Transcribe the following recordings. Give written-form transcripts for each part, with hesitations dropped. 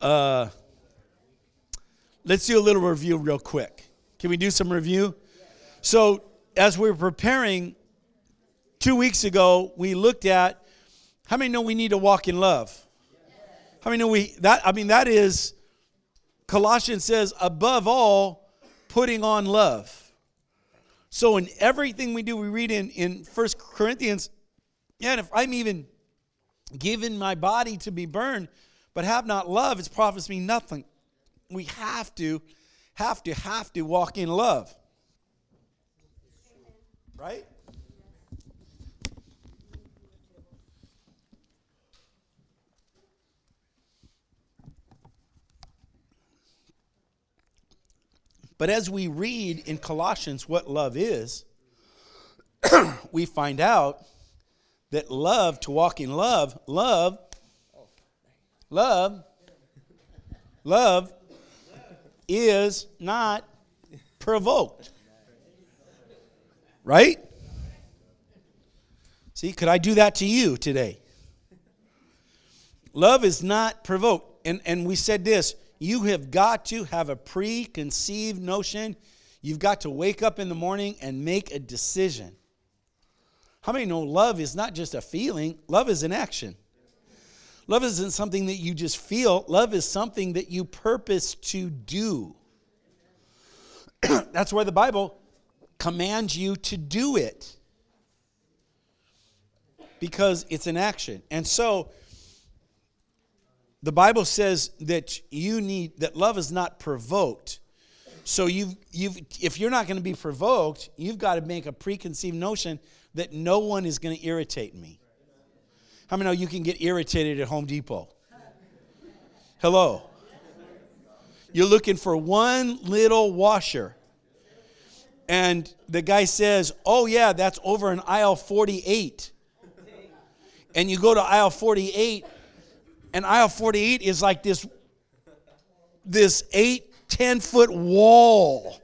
Let's do a little review real quick. Can we do some review? So as we were preparing 2 weeks ago, we looked at how many know we need to walk in love? How many know that is, Colossians says, above all, putting on love. So in everything we do, we read in 1 Corinthians, and if I'm even given my body to be burned, but have not love, it profits me nothing. We have to walk in love. Right? But as we read in Colossians what love is, we find out that love, to walk in love is not provoked. Right? See, could I do that to you today? Love is not provoked. And we said this, you have got to have a preconceived notion. You've got to wake up in the morning and make a decision. How many know love is not just a feeling? Love is an action. Love isn't something that you just feel. Love is something that you purpose to do. That's why the Bible commands you to do it. Because it's an action. And so the Bible says that that love is not provoked. So if you're not going to be provoked, you've got to make a preconceived notion that no one is going to irritate me. How many know you can get irritated at Home Depot? Hello. You're looking for one little washer. And the guy says, oh yeah, that's over in aisle 48. And you go to aisle 48, and aisle 48 is like this 8-10-foot wall.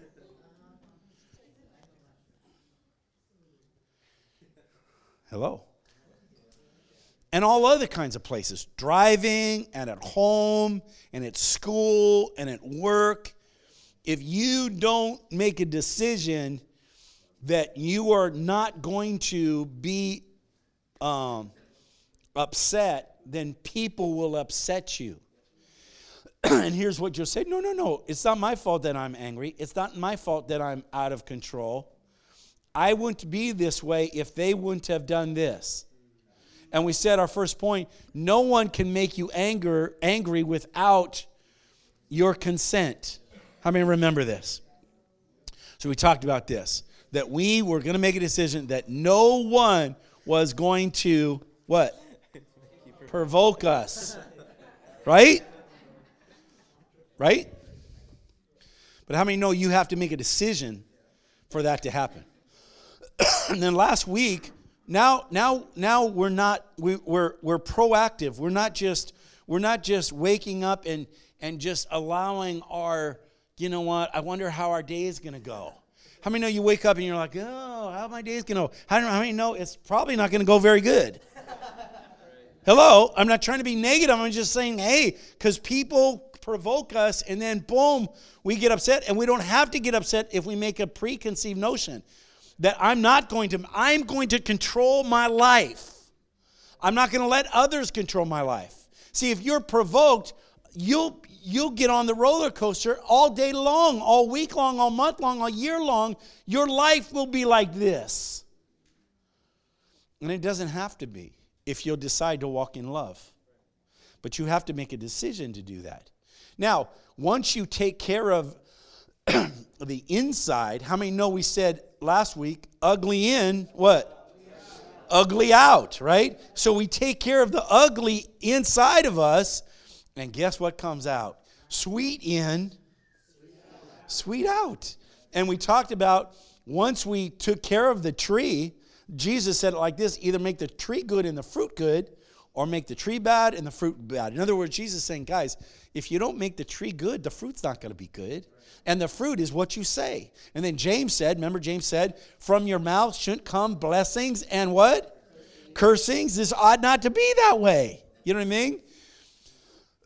Hello. And all other kinds of places. Driving and at home and at school and at work. If you don't make a decision that you are not going to be upset, then people will upset you. And here's what you'll say. No. It's not my fault that I'm angry. It's not my fault that I'm out of control. I wouldn't be this way if they wouldn't have done this. And we said our first point, no one can make you angry without your consent. How many remember this? So we talked about this, that we were going to make a decision that no one was going to, what? Provoke us. Right? Right? But how many know you have to make a decision for that to happen? And then last week, now we're proactive. We're not just waking up and just allowing our, you know what, I wonder how our day is going to go. How many know you wake up and you're like, oh, how my day is going to go? How many know it's probably not going to go very good? Hello, I'm not trying to be negative. I'm just saying, hey, because people provoke us and then boom, we get upset. And we don't have to get upset if we make a preconceived notion that I'm going to control my life. I'm not going to let others control my life. See, if you're provoked, you'll get on the roller coaster all day long, all week long, all month long, all year long. Your life will be like this. And it doesn't have to be if you'll decide to walk in love. But you have to make a decision to do that. Now, once you take care of the inside, how many know we said last week, ugly in, what? Ugly out, right? So we take care of the ugly inside of us, and guess what comes out? Sweet in, sweet out. And we talked about once we took care of the tree, Jesus said it like this, either make the tree good and the fruit good, or make the tree bad and the fruit bad. In other words, Jesus is saying, guys, if you don't make the tree good, the fruit's not going to be good. And the fruit is what you say. And then James said, from your mouth shouldn't come blessings and what? Cursings. This ought not to be that way. You know what I mean?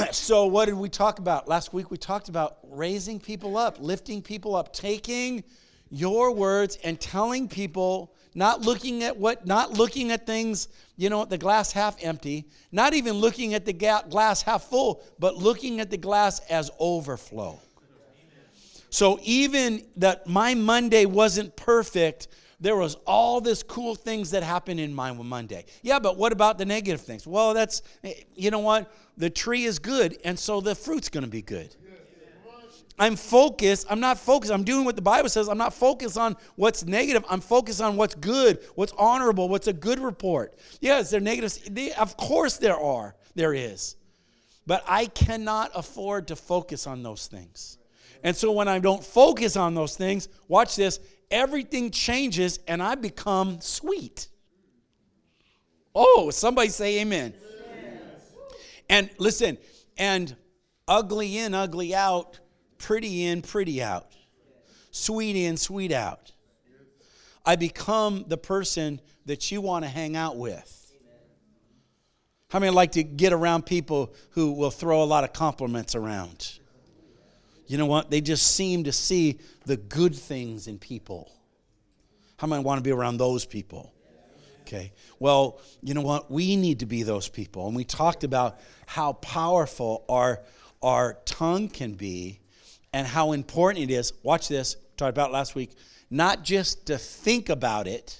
So what did we talk about? Last week we talked about raising people up, lifting people up, taking your words and telling people, not looking at things, the glass half empty, not even looking at the glass half full, but looking at the glass as overflow. So even that my Monday wasn't perfect, there was all this cool things that happened in my Monday. Yeah, but what about the negative things? Well, that's, the tree is good, and so the fruit's going to be good. I'm focused. I'm not focused. I'm doing what the Bible says. I'm not focused on what's negative. I'm focused on what's good, what's honorable, what's a good report. Yes, there are negatives. Of course there is. But I cannot afford to focus on those things. And so when I don't focus on those things, watch this, everything changes and I become sweet. Oh, somebody say amen. Amen. And listen, and ugly in, ugly out, pretty in, pretty out. Sweet in, sweet out. I become the person that you want to hang out with. How many like to get around people who will throw a lot of compliments around? You know what? They just seem to see the good things in people. How many want to be around those people? Okay. Well, you know what? We need to be those people. And we talked about how powerful our tongue can be and how important it is. Watch this. Talked about last week. Not just to think about it,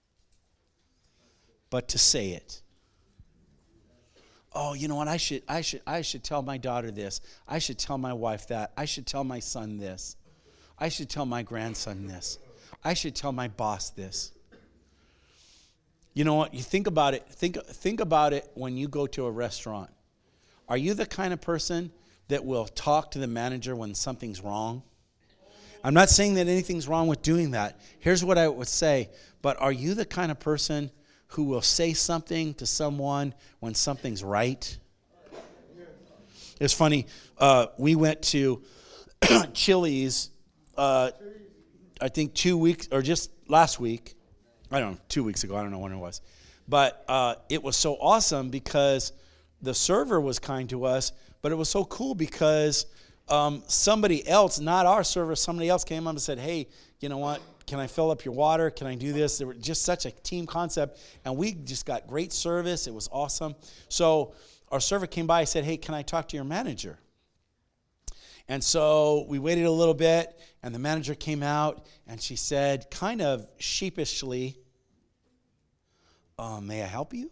but to say it. Oh, you know what? I should tell my daughter this. I should tell my wife that. I should tell my son this. I should tell my grandson this. I should tell my boss this. You know what? You think about it. Think about it when you go to a restaurant. Are you the kind of person that will talk to the manager when something's wrong? I'm not saying that anything's wrong with doing that. Here's what I would say. But are you the kind of person who will say something to someone when something's right? It's funny. We went to Chili's, I think 2 weeks, or just last week. I don't know, 2 weeks ago. I don't know when it was. But it was so awesome because the server was kind to us, but it was so cool because somebody else, not our server, somebody else came up and said, hey, you know what? Can I fill up your water? Can I do this? They were just such a team concept, and we just got great service. It was awesome. So our server came by and said, hey, can I talk to your manager? And so we waited a little bit, and the manager came out, and she said, kind of sheepishly, may I help you?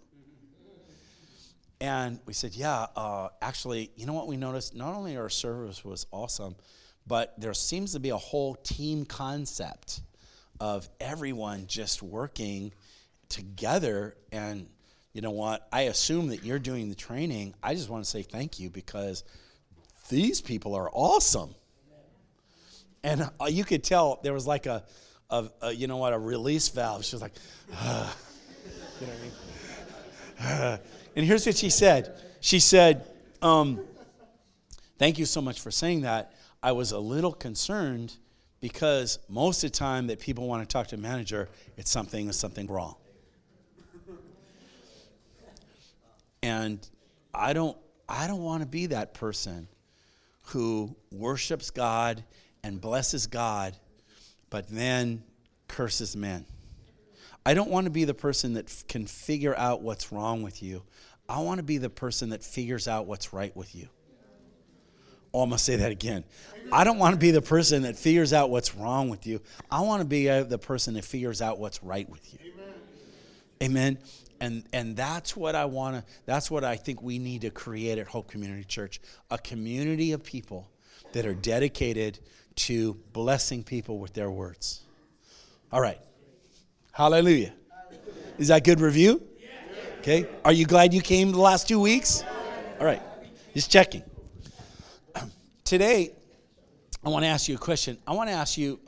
And we said, yeah, actually, you know what we noticed? Not only our service was awesome, but there seems to be a whole team concept of everyone just working together. And you know what? I assume that you're doing the training. I just want to say thank you because these people are awesome. And you could tell there was like a release valve. She was like, you know what I mean? And here's what she said. She said, thank you so much for saying that. I was a little concerned because most of the time that people want to talk to a manager, it's something wrong. And I don't want to be that person who worships God and blesses God, but then curses men. I don't want to be the person that can figure out what's wrong with you. I want to be the person that figures out what's right with you. Oh, I'm going to say that again. I don't want to be the person that figures out what's wrong with you. I want to be the person that figures out what's right with you. Amen. And that's what I think we need to create at Hope Community Church, a community of people that are dedicated to blessing people with their words. All right. Hallelujah. Is that good review? Okay. Are you glad you came the last 2 weeks? All right. Just checking. Today, I want to ask you a question. I want to ask you,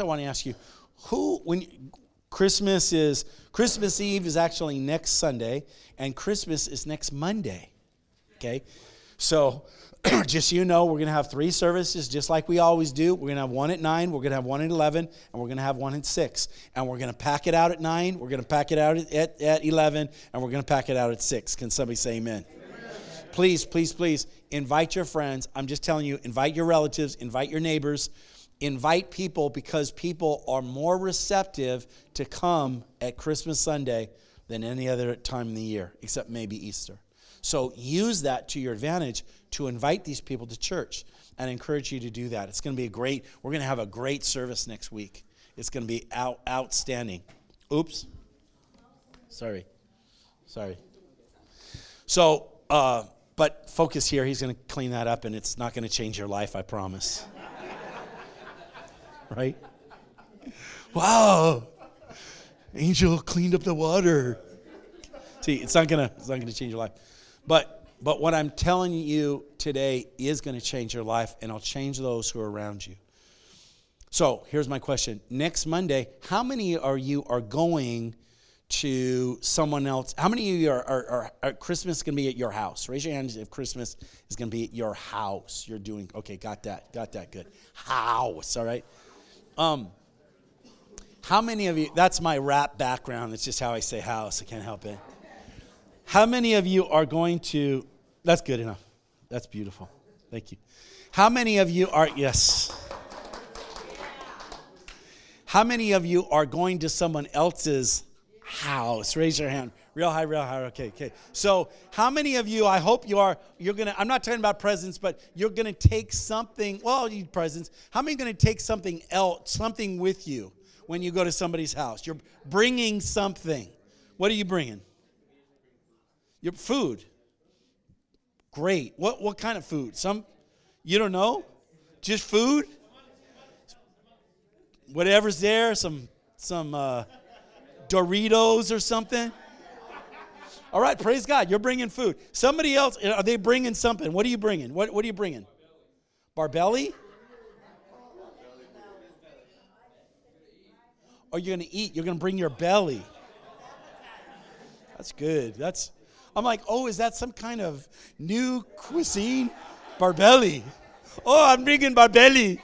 Christmas Eve is actually next Sunday, and Christmas is next Monday. Okay? So, just so you know, we're going to have 3 services just like we always do. We're going to have one at 9, we're going to have one at 11, and we're going to have one at 6. And we're going to pack it out at 9, we're going to pack it out at 11, and we're going to pack it out at 6. Can somebody say amen? Please, please, please invite your friends. I'm just telling you, invite your relatives, invite your neighbors, invite people, because people are more receptive to come at Christmas Sunday than any other time in the year, except maybe Easter. So use that to your advantage to invite these people to church, and I encourage you to do that. It's going to be we're going to have a great service next week. It's going to be outstanding. Oops. Sorry. So, but focus here. He's going to clean that up, and it's not going to change your life, I promise. Right? Wow. Angel cleaned up the water. See, it's not going to change your life. But what I'm telling you today is going to change your life, and it'll change those who are around you. So, here's my question. Next Monday, how many are going to someone else? How many of you are Christmas is going to be at your house? Raise your hand if Christmas is going to be at your house. You're doing, okay, got that, good. House, all right? How many of you, that's my rap background, it's just how I say house, I can't help it. How many of you are going to, that's good enough. That's beautiful. Thank you. How many of you are, yes. How many of you are going to someone else's house? Raise your hand. Real high, okay. So how many of you, I hope you're going to, I'm not talking about presents, but you're going to take something, well, you need presents. How many are going to take something else, something with you when you go to somebody's house? You're bringing something. What are you bringing? Your food. Great. What kind of food? You don't know? Just food? Whatever's there, some Doritos or something. All right, praise God. You're bringing food. Somebody else, are they bringing something? What are you bringing? What are you bringing? Barbelli? Or you're going to eat. You're going to bring your belly. That's good. I'm like, oh, is that some kind of new cuisine? Barbelli. Oh, I'm bringing barbelli.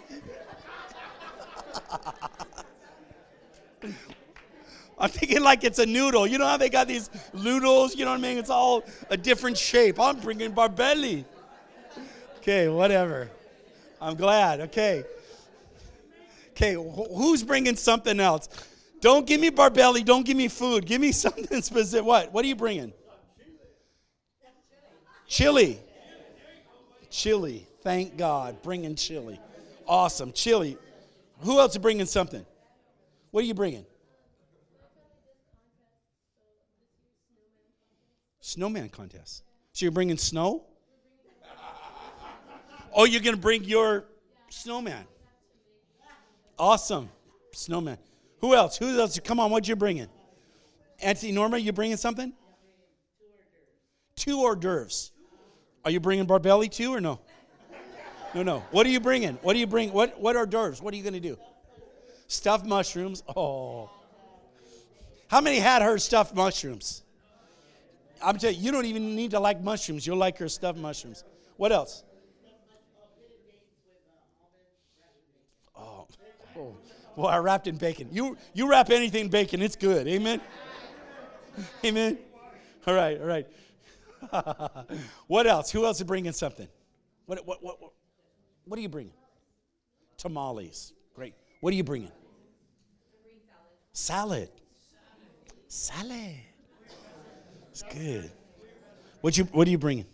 I'm thinking like it's a noodle. You know how they got these noodles? You know what I mean? It's all a different shape. I'm bringing barbelli. Okay, whatever. I'm glad. Okay, who's bringing something else? Don't give me barbelli. Don't give me food. Give me something specific. What are you bringing? Chili. Thank God. Bringing chili. Awesome. Chili. Who else is bringing something? What are you bringing? Snowman contest. So you're bringing snow? Oh, you're going to bring your snowman. Awesome. Snowman. Who else? Come on, what you bringing? Auntie Norma, you bringing something? 2 hors d'oeuvres. Are you bringing barbelli too or no? No. What are you bringing? What hors d'oeuvres? What are you going to do? Stuffed mushrooms. Oh. How many had her stuffed mushrooms? I'm telling you, you don't even need to like mushrooms. You'll like her stuffed mushrooms. What else? Oh. Well, I wrapped in bacon. You wrap anything in bacon, it's good. Amen? Amen? All right. What else? Who else is bringing something? What are you bringing? Tamales. Great. What are you bringing? Salad. It's good. What are you bringing?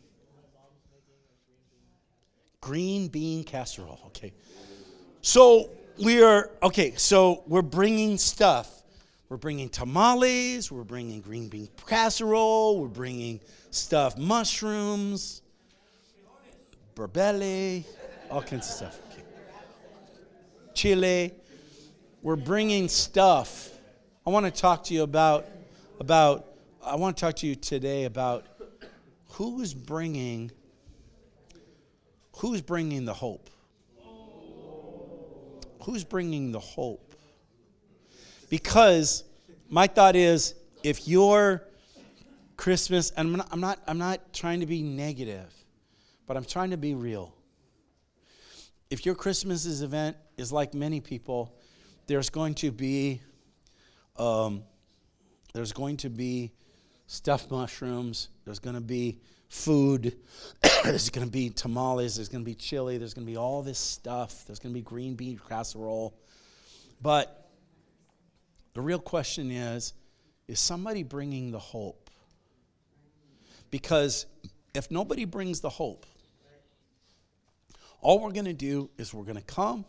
Green bean casserole. Okay. So we're bringing stuff. We're bringing tamales. We're bringing green bean casserole. We're bringing stuffed mushrooms, barbelli, all kinds of stuff. Okay. Chile. We're bringing stuff. I want to talk to you I want to talk to you today about who's bringing the hope. Who's bringing the hope? Because my thought is, if your Christmas, and I'm not trying to be negative, but I'm trying to be real. If your Christmas event is like many people, there's going to be stuffed mushrooms. There's going to be food. There's going to be tamales. There's going to be chili. There's going to be all this stuff. There's going to be green bean casserole. But the real question is somebody bringing the hope? Because if nobody brings the hope, all we're going to do is we're going to come.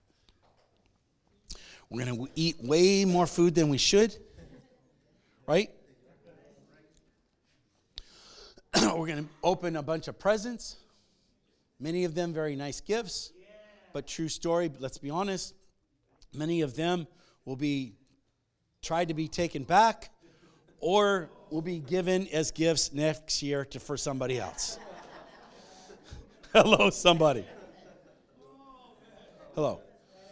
We're going to eat way more food than we should, right? We're going to open a bunch of presents, many of them very nice gifts, but true story, let's be honest, many of them will be tried to be taken back or will be given as gifts next year for somebody else. Hello, somebody. Hello.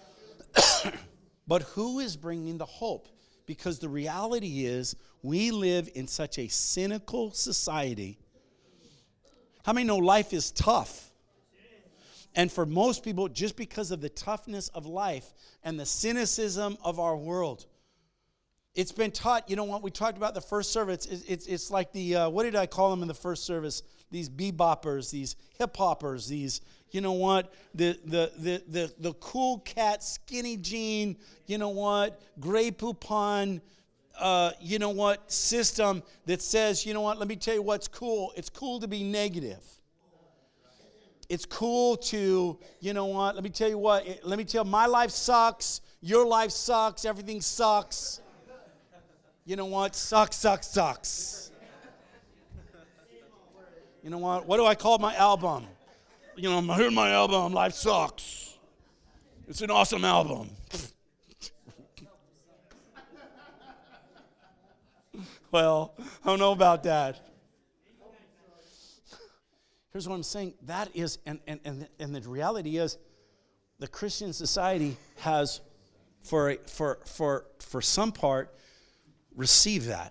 But who is bringing the hope? Because the reality is we live in such a cynical society. How many know life is tough? And for most people, just because of the toughness of life and the cynicism of our world, it's been taught, you know what, we talked about the first service, it's like the, what did I call them in the first service? These beboppers, these hip-hoppers, these, you know what, the cool cat, skinny jean, you know what, Grey Poupon, you know what, system that says, you know what, let me tell you what's cool. It's cool to be negative. It's cool to, you know what, let me tell you, my life sucks, your life sucks, everything sucks. You know what, sucks. You know what do I call my album? You know, here's my album, Life Sucks. It's an awesome album. Well, I don't know about that. Here's what I'm saying. That is, and the reality is, the Christian society has, for some part, received that.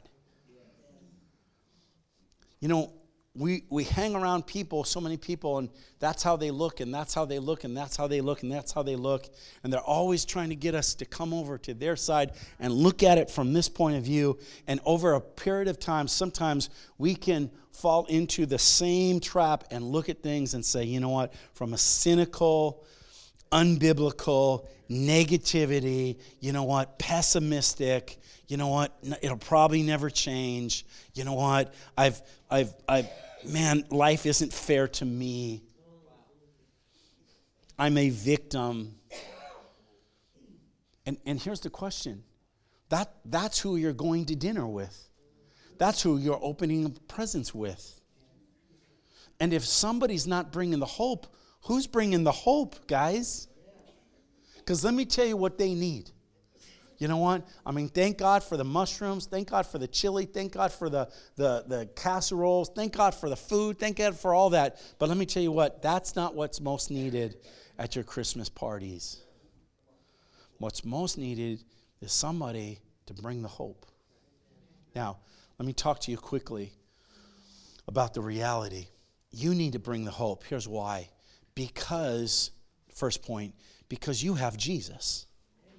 You know, we hang around people, so many people, and that's how they look, and that's how they look, and that's how they look, and that's how they look. And they're always trying to get us to come over to their side and look at it from this point of view. And over a period of time, sometimes we can fall into the same trap and look at things and say, you know what, from a cynical, unbiblical, negativity, you know what, pessimistic, you know what, it'll probably never change. You know what, man, life isn't fair to me. I'm a victim. And here's the question. That's who you're going to dinner with. That's who you're opening presents with. And if somebody's not bringing the hope, who's bringing the hope, guys? Because let me tell you what they need. You know what? I mean, thank God for the mushrooms. Thank God for the chili. Thank God for the casseroles. Thank God for the food. Thank God for all that. But let me tell you what, that's not what's most needed at your Christmas parties. What's most needed is somebody to bring the hope. Now, let me talk to you quickly about the reality. You need to bring the hope. Here's why. Because, first point, because you have Jesus.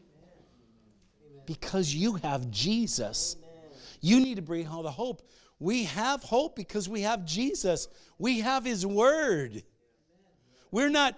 Because you have Jesus. You need to bring all the hope. We have hope because we have Jesus. We have His Word. We're not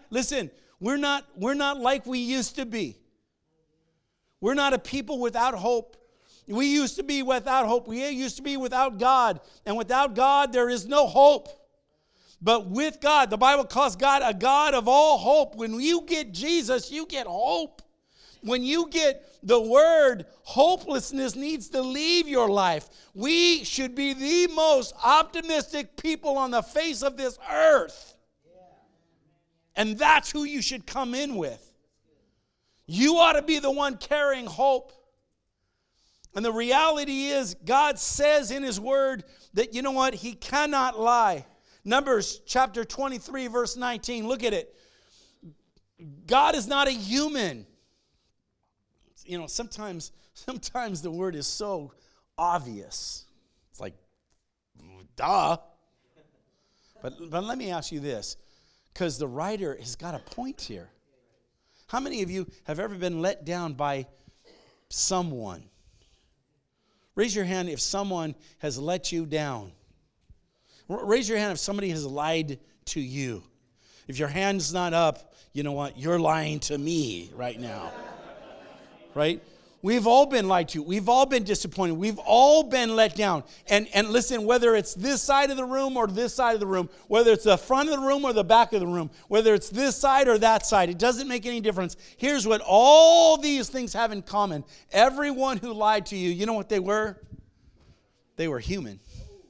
like we used to be. We're not a people without hope. We used to be without hope. We used to be without God. And without God, there is no hope. But with God, the Bible calls God a God of all hope. When you get Jesus, you get hope. When you get the Word, hopelessness needs to leave your life. We should be the most optimistic people on the face of this earth. And that's who you should come in with. You ought to be the one carrying hope. And the reality is, God says in His Word that, you know what, He cannot lie. Numbers chapter 23, verse 19, look at it. God is not a human. You know, sometimes the word is so obvious. It's like, duh. But let me ask you this, because the writer has got a point here. How many of you have ever been let down by someone? Raise your hand if someone has let you down. Raise your hand if somebody has lied to you. If your hand's not up, you know what? You're lying to me right now. Right? We've all been lied to. We've all been disappointed. We've all been let down. And listen, whether it's this side of the room or this side of the room, whether it's the front of the room or the back of the room, whether it's this side or that side, it doesn't make any difference. Here's what all these things have in common. Everyone who lied to you, you know what they were? They were human.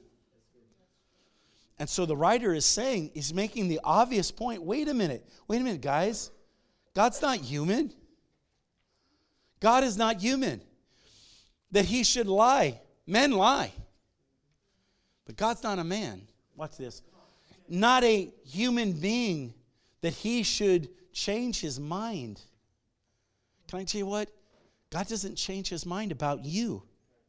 And so the writer is saying, he's making the obvious point, wait a minute, guys. God's not human. God is not human, that he should lie. Men lie. But God's not a man. Watch this. Not a human being that he should change his mind. Can I tell you what? God doesn't change his mind about you.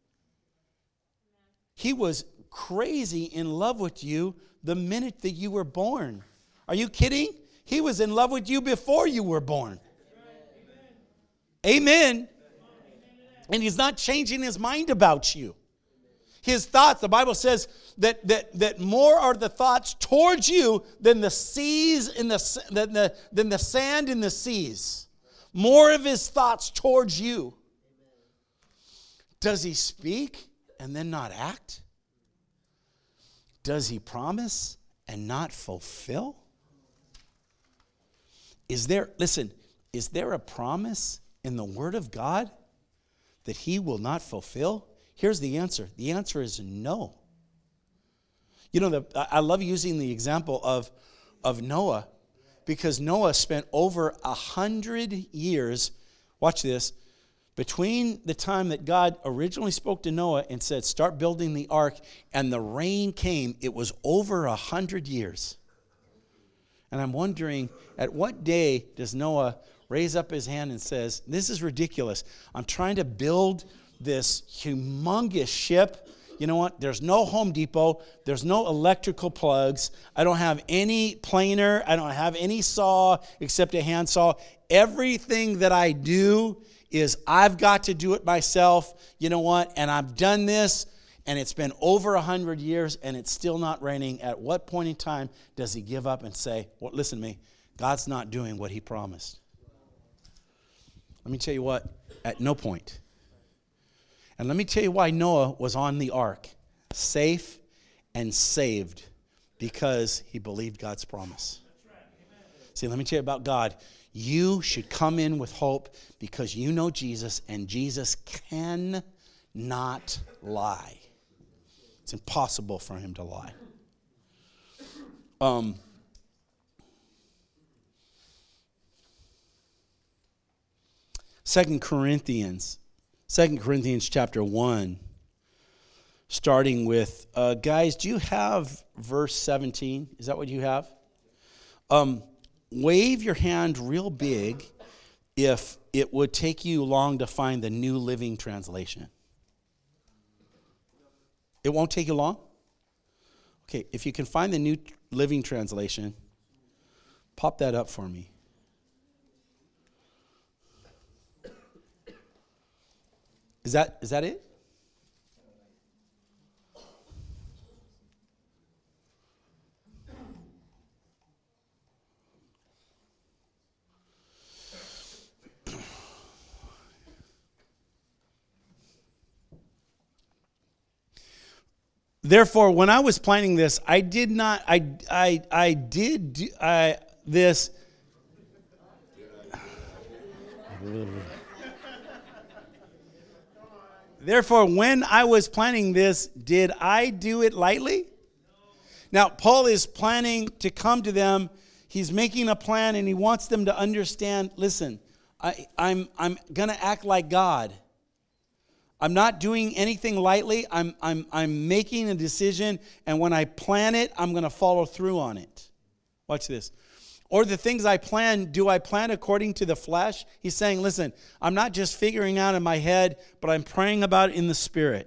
He was crazy in love with you the minute that you were born. Are you kidding? He was in love with you before you were born. Amen. And he's not changing his mind about you. His thoughts, the Bible says that more are the thoughts towards you than the seas in than the sand in the seas. More of his thoughts towards you. Does he speak and then not act? Does he promise and not fulfill? Is there a promise in the Word of God that he will not fulfill? Here's the answer. The answer is no. You know, I love using the example of Noah, because Noah spent over 100 years, watch this, between the time that God originally spoke to Noah and said, start building the ark, and the rain came, it was over 100 years. And I'm wondering, at what day does Noah raise up his hand and says, this is ridiculous. I'm trying to build this humongous ship. You know what? There's no Home Depot. There's no electrical plugs. I don't have any planer. I don't have any saw except a hand saw. Everything that I do is I've got to do it myself. You know what? And I've done this, and it's been over 100 years, and it's still not raining. At what point in time does he give up and say, well, listen to me, God's not doing what he promised? Let me tell you what, at no point. And let me tell you why Noah was on the ark, safe and saved, because he believed God's promise. See, let me tell you about God. You should come in with hope because you know Jesus, and Jesus cannot lie. It's impossible for him to lie. 2 Corinthians chapter 1, starting with, guys, do you have verse 17? Is that what you have? Wave your hand real big if it would take you long to find the New Living Translation. It won't take you long? Okay, if you can find the New Living Translation, pop that up for me. Is that it? Therefore, when I was planning this, Therefore, when I was planning this, did I do it lightly? Now, Paul is planning to come to them. He's making a plan, and he wants them to understand, listen, I'm going to act like God. I'm not doing anything lightly. I'm making a decision, and when I plan it, I'm going to follow through on it. Watch this. Or the things I plan, do I plan according to the flesh? He's saying, listen, I'm not just figuring out in my head, but I'm praying about it in the Spirit.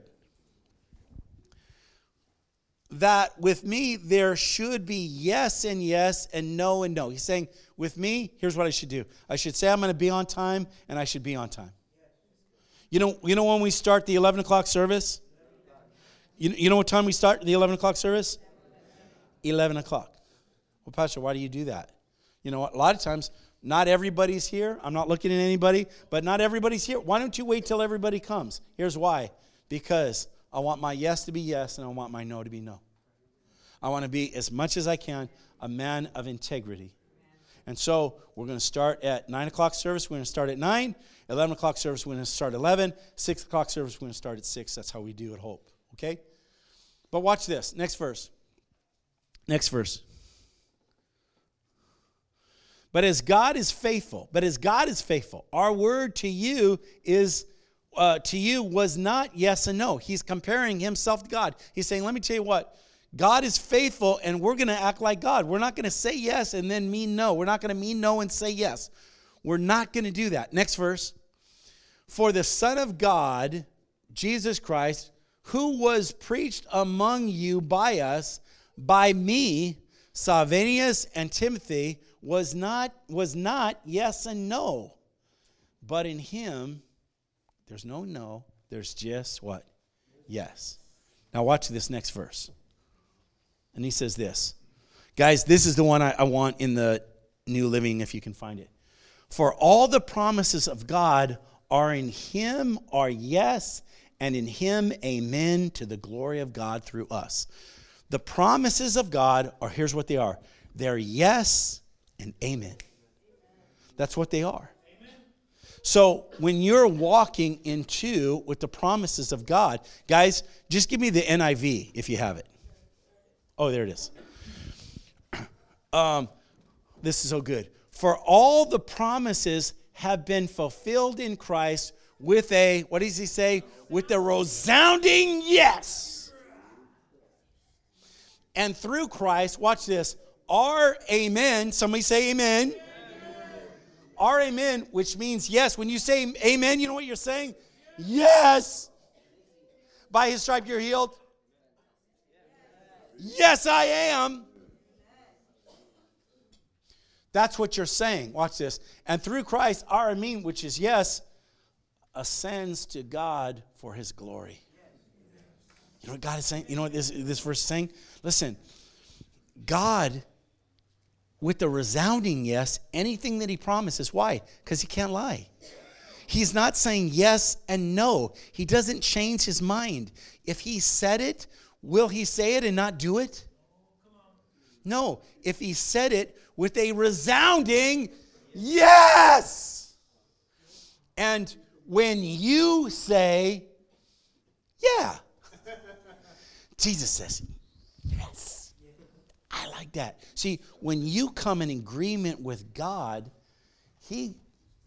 That with me, there should be yes and yes and no and no. He's saying, with me, here's what I should do. I should say I'm going to be on time, and I should be on time. You know when we start the 11 o'clock service? You know what time we start the 11 o'clock service? 11 o'clock. Well, Pastor, why do you do that? You know what? A lot of times, not everybody's here. I'm not looking at anybody, but not everybody's here. Why don't you wait till everybody comes? Here's why. Because I want my yes to be yes, and I want my no to be no. I want to be, as much as I can, a man of integrity. And so we're going to start at 9 o'clock service. We're going to start at 9. 11 o'clock service, we're going to start at 11. 6 o'clock service, we're going to start at 6. That's how we do at Hope. Okay? But watch this. Next verse. Next verse. But as God is faithful, our word to you was not yes and no. He's comparing himself to God. He's saying, let me tell you what, God is faithful, and we're going to act like God. We're not going to say yes and then mean no. We're not going to mean no and say yes. We're not going to do that. Next verse. For the Son of God, Jesus Christ, who was preached among you by us, by me, Silvanus and Timothy, was not yes and no. But in him, there's no no. There's just what? Yes. Now watch this next verse. And he says this. Guys, this is the one I want in the New Living, if you can find it. For all the promises of God are in him, are yes, and in him, amen, to the glory of God through us. The promises of God are, here's what they are. They're yes and amen. That's what they are. So when you're walking into with the promises of God, guys, just give me the NIV if you have it. Oh, there it is. This is so good. For all the promises have been fulfilled in Christ with a, what does he say? With a resounding yes. And through Christ, watch this, our amen, somebody say amen. Amen. Our amen, which means yes. When you say amen, you know what you're saying? Yes. By his stripe you're healed. Yes, I am. That's what you're saying. Watch this. And through Christ, our amen, which is yes, ascends to God for his glory. You know what God is saying? You know what this verse is saying? Listen, God, with the resounding yes, anything that he promises, why? Because he can't lie. He's not saying yes and no. He doesn't change his mind. If he said it, will he say it and not do it? No. If he said it with a resounding yes. And when you say, yeah, Jesus says, yes. I like that. See, when you come in agreement with God, he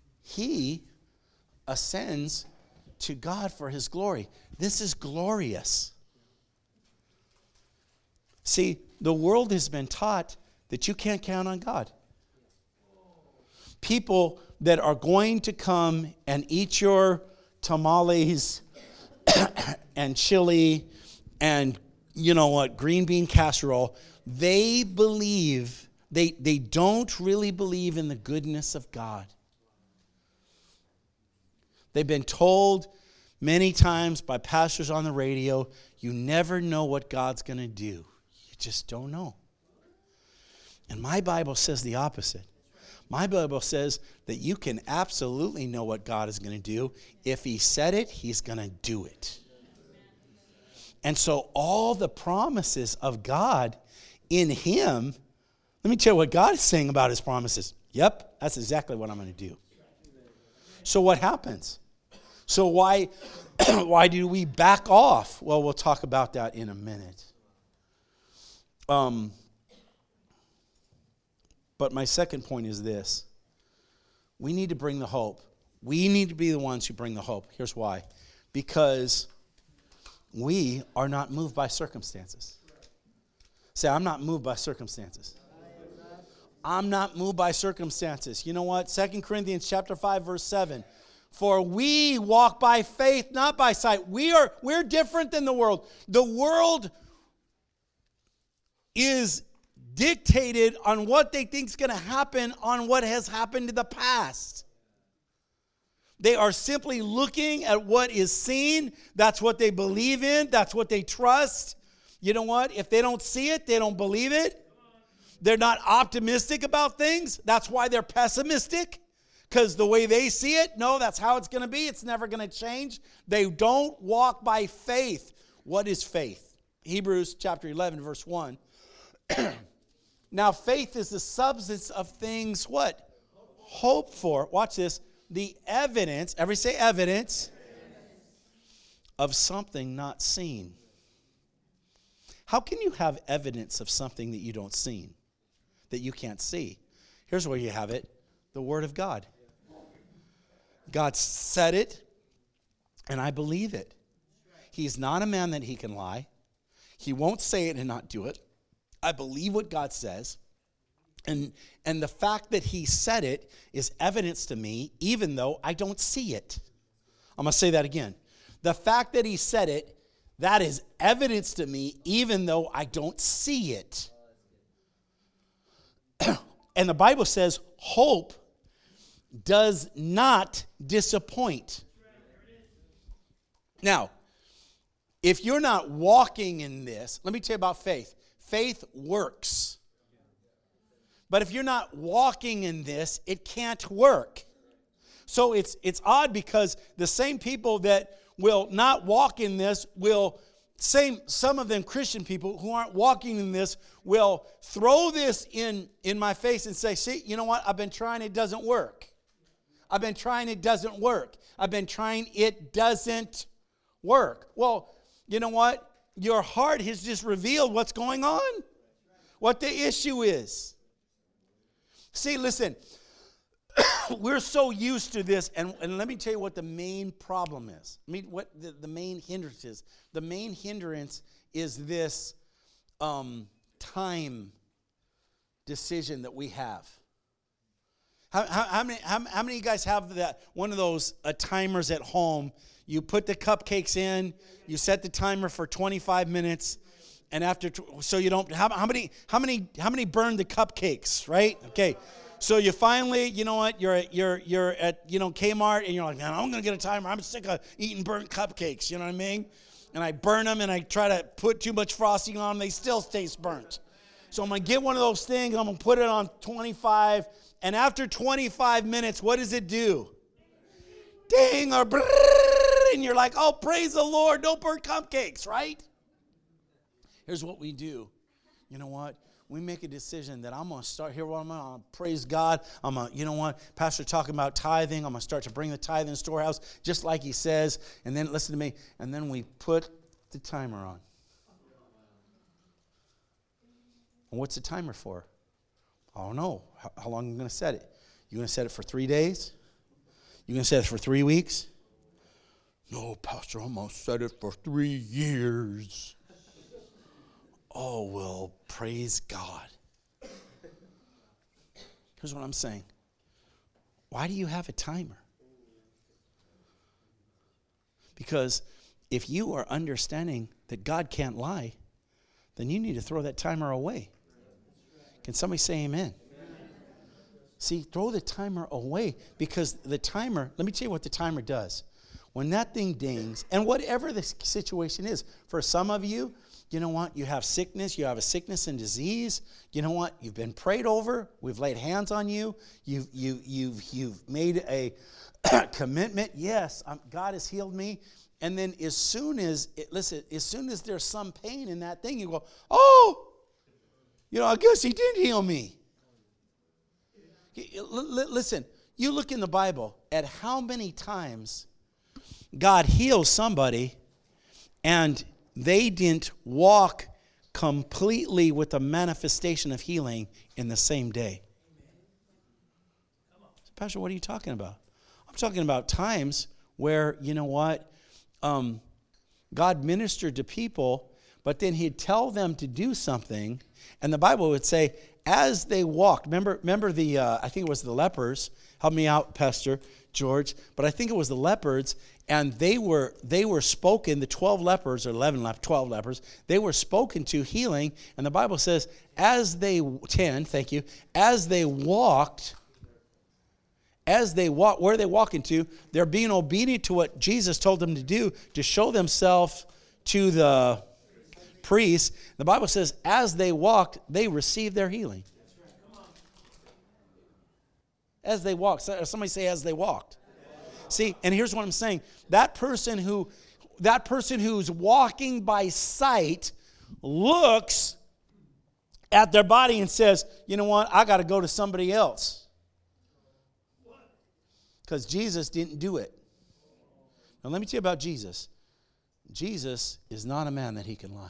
ascends to God for his glory. This is glorious. See, the world has been taught that you can't count on God. People that are going to come and eat your tamales and chili and, you know what, green bean casserole, they believe, they don't really believe in the goodness of God. They've been told many times by pastors on the radio, you never know what God's going to do. You just don't know. And my Bible says the opposite. My Bible says that you can absolutely know what God is going to do. If he said it, he's going to do it. And so all the promises of God in him, let me tell you what God is saying about his promises. Yep, that's exactly what I'm going to do. So what happens? So why do we back off? Well, we'll talk about that in a minute. But my second point is this. We need to bring the hope. We need to be the ones who bring the hope. Here's why. Because we are not moved by circumstances. Say, I'm not moved by circumstances. I'm not moved by circumstances. You know what? 2 Corinthians chapter 5, verse 7. For we walk by faith, not by sight. We're different than the world. The world is dictated on what they think is going to happen on what has happened in the past. They are simply looking at what is seen. That's what they believe in. That's what they trust. You know what? If they don't see it, they don't believe it. They're not optimistic about things. That's why they're pessimistic. Because the way they see it, no, that's how it's going to be. It's never going to change. They don't walk by faith. What is faith? Hebrews chapter 11, verse 1. Now, faith is the substance of things, what? Hope for. Watch this. The evidence, everybody say evidence, of something not seen. How can you have evidence of something that you don't see, that you can't see? Here's where you have it. The Word of God. God said it, and I believe it. He's not a man that he can lie. He won't say it and not do it. I believe what God says. And the fact that he said it is evidence to me, even though I don't see it. I'm going to say that again. The fact that he said it, that is evidence to me, even though I don't see it. And the Bible says hope does not disappoint. Now, if you're not walking in this, let me tell you about faith. Faith works. But if you're not walking in this, it can't work. So it's odd because the same people that will not walk in this will, some of them Christian people who aren't walking in this will throw this in my face and say, see, you know what? I've been trying, it doesn't work. I've been trying, it doesn't work. I've been trying, it doesn't work. Well, you know what? Your heart has just revealed what's going on, what the issue is. See, listen, we're so used to this, and let me tell you what the main problem is. I mean, what the main hindrance is. The main hindrance is this time decision that we have. How many of you guys have that one of those timers at home? You put the cupcakes in, you set the timer for 25 minutes, and after so you don't how many burn the cupcakes, right? Okay. So you finally, you know what, you're at Kmart and you're like, man, I'm going to get a timer. I'm sick of eating burnt cupcakes, you know what I mean? And I burn them and I try to put too much frosting on them. They still taste burnt. So I'm going to get one of those things. I'm going to put it on 25. And after 25 minutes, what does it do? Ding or brrr, and you're like, oh, praise the Lord, no burnt cupcakes, right? Here's what we do. You know what? We make a decision that I'm going to start here. I'm going to praise God. I'm going to, you know what? Pastor talking about tithing. I'm going to start to bring the tithe in the storehouse, just like he says. And then, listen to me, and then we put the timer on. And what's the timer for? I don't know. How long are you going to set it? You going to set it for 3 days? You going to set it for 3 weeks? No, Pastor, I'm going to set it for 3 years. Oh, well, praise God. Here's what I'm saying. Why do you have a timer? Because if you are understanding that God can't lie, then you need to throw that timer away. Can somebody say amen? See, throw the timer away, because the timer, let me tell you what the timer does. When that thing dings, and whatever the situation is, for some of you, you know what? You have sickness. You have a sickness and disease. You know what? You've been prayed over. We've laid hands on you. You've made a commitment. Yes, God has healed me. And then as soon as there's some pain in that thing, you go, oh, you know, I guess he did heal me. Listen, you look in the Bible at how many times God heals somebody and they didn't walk completely with the manifestation of healing in the same day. Pastor, what are you talking about? I'm talking about times where, you know what, God ministered to people, but then he'd tell them to do something, and the Bible would say, as they walked, remember the, I think it was the lepers. Help me out, Pastor George. But I think it was the lepers, and they were spoken, the 12 lepers, or 12 lepers, they were spoken to healing, and the Bible says, as they walked, where are they walking to? They're being obedient to what Jesus told them to do, to show themselves to the priests. The Bible says as they walked, they received their healing. As they walked. Somebody say as they walked. See, and here's what I'm saying. That person who's walking by sight looks at their body and says, you know what, I got to go to somebody else. Because Jesus didn't do it. Now let me tell you about Jesus. Jesus is not a man that he can lie.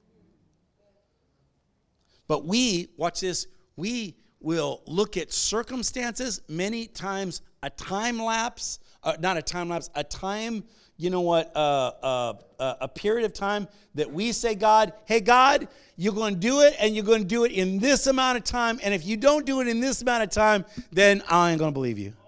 But watch this, we will look at circumstances, many times a time lapse, not a time lapse, a time, you know what, a period of time that we say, God, hey, God, you're going to do it, and you're going to do it in this amount of time, and if you don't do it in this amount of time, then I ain't going to believe you.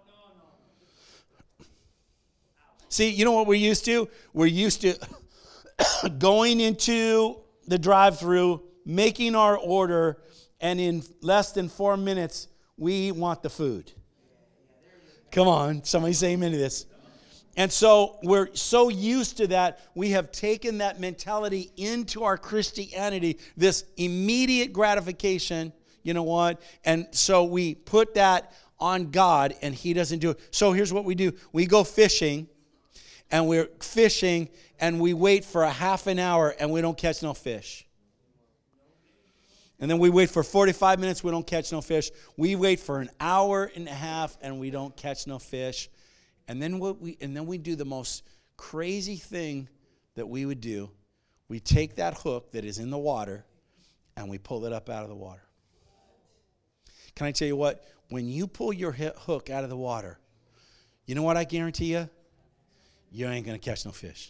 See, you know what we're used to? We're used to going into the drive-thru, making our order, and in less than 4 minutes, we want the food. Come on, somebody say amen to this. And so we're so used to that, we have taken that mentality into our Christianity, this immediate gratification, you know what? And so we put that on God, and he doesn't do it. So here's what we do. We go fishing, and we're fishing, and we wait for a half an hour, and we don't catch no fish. And then we wait for 45 minutes, we don't catch no fish. We wait for an hour and a half, and we don't catch no fish. And then we do the most crazy thing that we would do. We take that hook that is in the water, and we pull it up out of the water. Can I tell you what? When you pull your hook out of the water, you know what I guarantee you? You ain't going to catch no fish.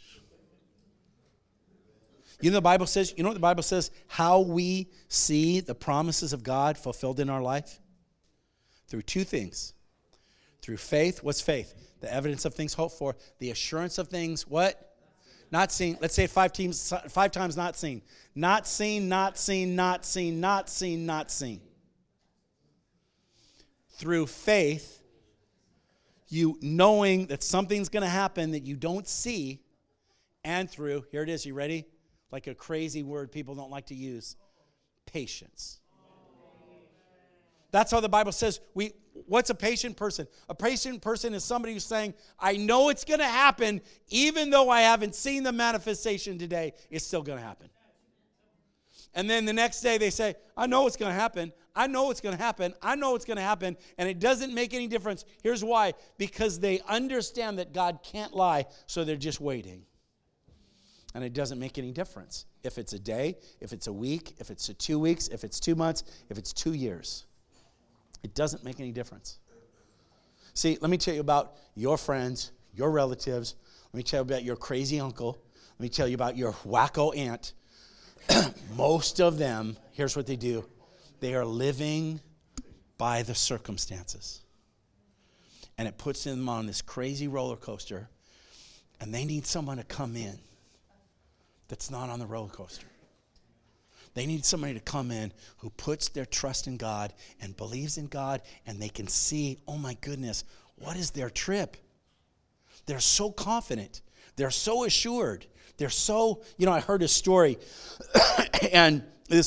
You know what the Bible says? How we see the promises of God fulfilled in our life? Through two things. Through faith. What's faith? The evidence of things hoped for. The assurance of things, what? Not seen. Let's say it 5 times not seen. Not seen, not seen, not seen, not seen, not seen. Through faith, you knowing that something's going to happen that you don't see, and through, here it is, you ready? Like a crazy word people don't like to use, patience. That's how the Bible says, what's a patient person? A patient person is somebody who's saying, I know it's going to happen, even though I haven't seen the manifestation today, it's still going to happen. And then the next day they say, I know it's going to happen. I know it's going to happen. I know it's going to happen. And it doesn't make any difference. Here's why. Because they understand that God can't lie, so they're just waiting. And it doesn't make any difference. If it's a day, if it's a week, if it's 2 weeks, if it's 2 months, if it's 2 years. It doesn't make any difference. See, let me tell you about your friends, your relatives. Let me tell you about your crazy uncle. Let me tell you about your wacko aunt. Most of them, here's what they do. They are living by the circumstances. And it puts them on this crazy roller coaster. And they need someone to come in that's not on the roller coaster. They need somebody to come in who puts their trust in God and believes in God, and they can see, oh my goodness, what is their trip? They're so confident. They're so assured. They're so, I heard a story, and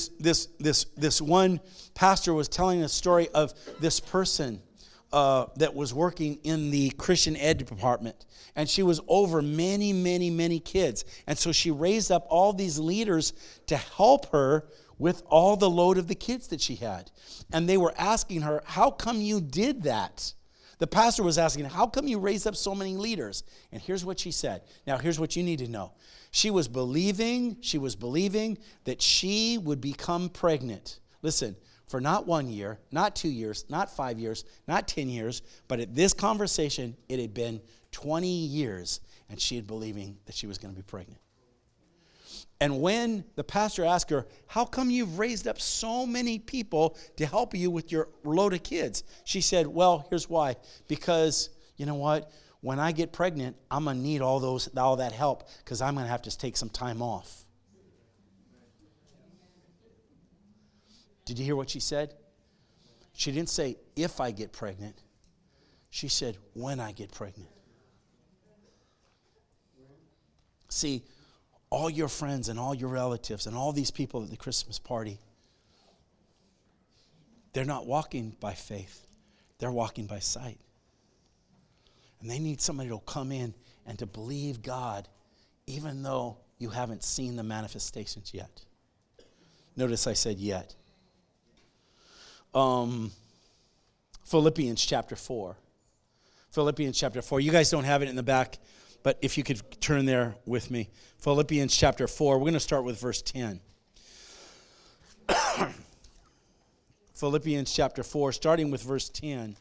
this one pastor was telling a story of this person that was working in the Christian ed department. And she was over many, many, many kids. And so she raised up all these leaders to help her with all the load of the kids that she had. And they were asking her, how come you did that? The pastor was asking, how come you raised up so many leaders? And here's what she said. Now, here's what you need to know. She was believing that she would become pregnant. Listen, for not 1 year, not 2 years, not 5 years, not 10 years, but at this conversation, it had been 20 years, and she had believing that she was going to be pregnant. And when the pastor asked her, how come you've raised up so many people to help you with your load of kids? She said, well, here's why. Because, you know what? When I get pregnant, I'm going to need all that help because I'm going to have to take some time off. Did you hear what she said? She didn't say, if I get pregnant. She said, when I get pregnant. See, all your friends and all your relatives and all these people at the Christmas party, they're not walking by faith. They're walking by sight. And they need somebody to come in and to believe God, even though you haven't seen the manifestations yet. Notice I said yet. Philippians chapter 4. Philippians chapter 4. You guys don't have it in the back, but if you could turn there with me. Philippians chapter 4. We're going to start with verse 10. Philippians chapter 4, starting with verse 10.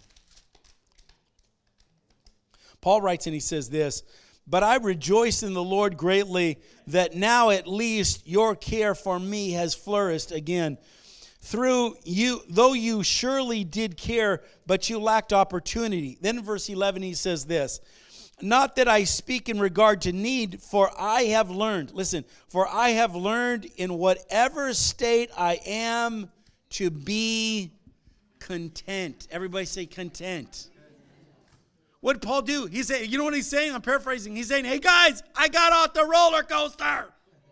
Paul writes and he says this, "But I rejoice in the Lord greatly that now at least your care for me has flourished again. Through you, though you surely did care, but you lacked opportunity." Then in verse 11 he says this, "Not that I speak in regard to need, for I have learned," listen, "for I have learned in whatever state I am to be content." Everybody say content. What did Paul do? He said, you know what he's saying? I'm paraphrasing. He's saying, hey guys, I got off the roller coaster.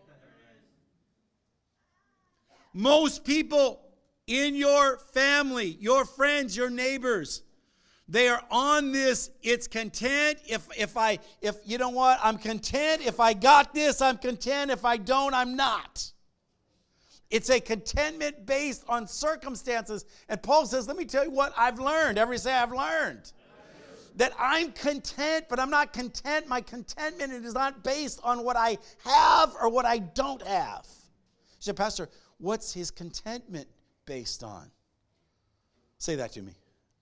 Most people in your family, your friends, your neighbors, they are on this, it's content. If you know what, I'm content. If I got this, I'm content. If I don't, I'm not. It's a contentment based on circumstances. And Paul says, let me tell you what I've learned. Everybody say, I've learned. That I'm content, but I'm not content. My contentment is not based on what I have or what I don't have. You say, Pastor, what's his contentment based on? Say that to me.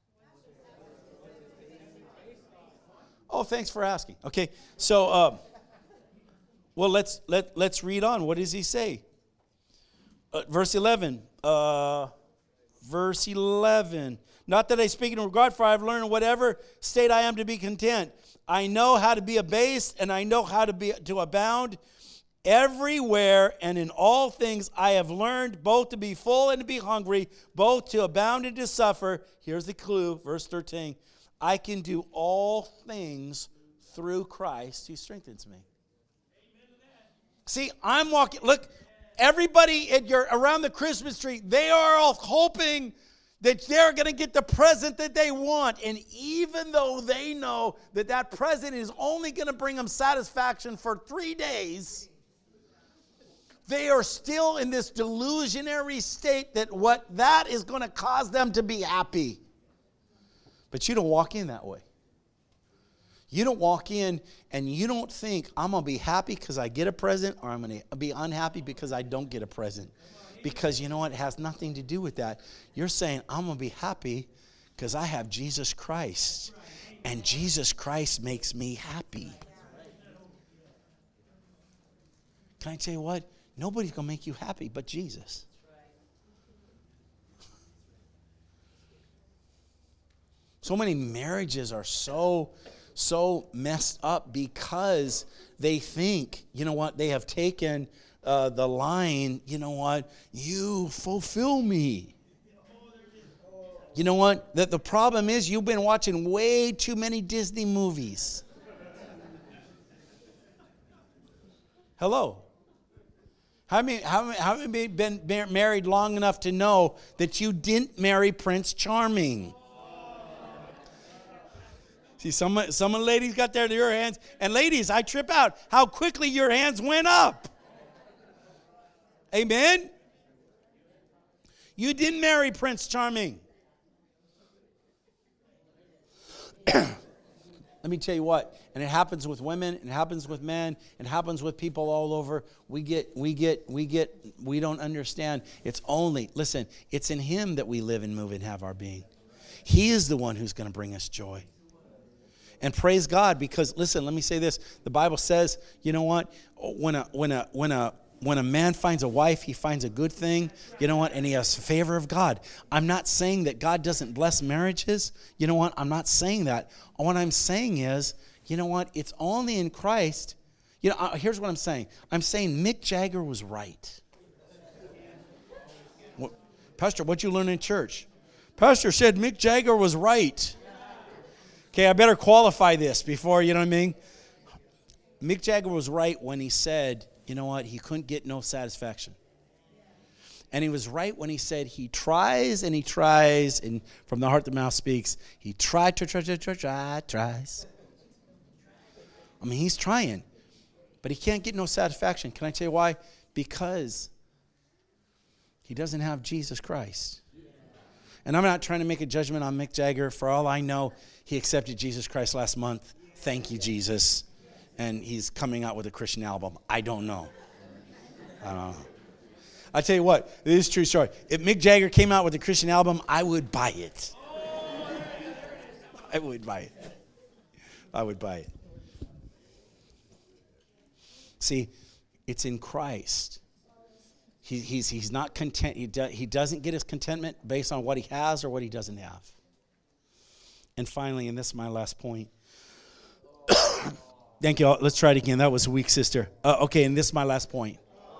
Oh, thanks for asking. Okay, so, well, let's read on. What does he say? Verse 11. Verse 11. "Not that I speak in regard, for I have learned in whatever state I am to be content. I know how to be abased, and I know how to abound. Everywhere and in all things I have learned both to be full and to be hungry, both to abound and to suffer." Here's the clue, verse 13. "I can do all things through Christ who strengthens me." See, I'm walking, look, everybody around the Christmas tree, they are all hoping that they're going to get the present that they want. And even though they know that that present is only going to bring them satisfaction for 3 days, they are still in this delusionary state that what that is going to cause them to be happy. But you don't walk in that way. You don't walk in and you don't think, I'm going to be happy because I get a present, or I'm going to be unhappy because I don't get a present. Because you know what? It has nothing to do with that. You're saying, I'm going to be happy because I have Jesus Christ. And Jesus Christ makes me happy. Can I tell you what? Nobody's going to make you happy but Jesus. So many marriages are so messed up because they think, you know what, they have taken the line, you know what, you fulfill me. You know what, that the problem is you've been watching way too many Disney movies. Hello. How many been married long enough to know that you didn't marry Prince Charming? See, some ladies got their hands. And ladies, I trip out how quickly your hands went up. Amen? You didn't marry Prince Charming. Let me tell you what, and it happens with women, it happens with men, it happens with people all over. We don't understand. It's in Him that we live and move and have our being. He is the one who's going to bring us joy. And praise God, because listen, let me say this. The Bible says, you know what? When a man finds a wife, he finds a good thing, you know what? And he has favor of God. I'm not saying that God doesn't bless marriages. You know what? I'm not saying that. What I'm saying is, you know what? It's only in Christ. You know, here's what I'm saying. I'm saying Mick Jagger was right. Pastor, what'd you learn in church? Pastor said Mick Jagger was right. Okay, I better qualify this before, you know what I mean? Mick Jagger was right when he said you know what? He couldn't get no satisfaction. And he was right when he said he tries, and from the heart the mouth speaks. He tries. I mean, he's trying, but he can't get no satisfaction. Can I tell you why? Because he doesn't have Jesus Christ. And I'm not trying to make a judgment on Mick Jagger. For all I know, he accepted Jesus Christ last month. Thank you, Jesus. And he's coming out with a Christian album. I don't know. I tell you what, this is a true story. If Mick Jagger came out with a Christian album, I would buy it. I would buy it. See, it's in Christ. He's not content. He doesn't get his contentment based on what he has or what he doesn't have. And finally, and this is my last point. Thank you all. Let's try it again. That was weak, sister. Okay, and this is my last point.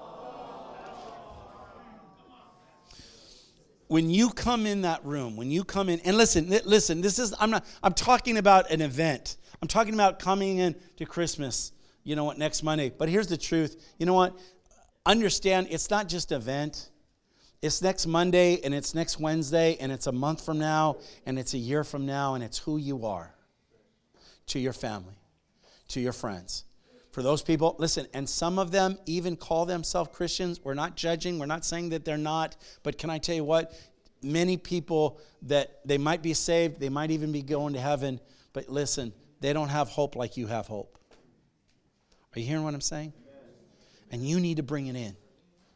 When you come in that room, and listen, I'm talking about an event. I'm talking about coming in to Christmas, next Monday. But here's the truth. You know what? Understand, it's not just an event. It's next Monday, and it's next Wednesday, and it's a month from now, and it's a year from now, and it's who you are to your family, to your friends. For those people, listen, and some of them even call themselves Christians. We're not judging. We're not saying that they're not. But can I tell you what? Many people that they might be saved, they might even be going to heaven. But listen, they don't have hope like you have hope. Are you hearing what I'm saying? And you need to bring it in.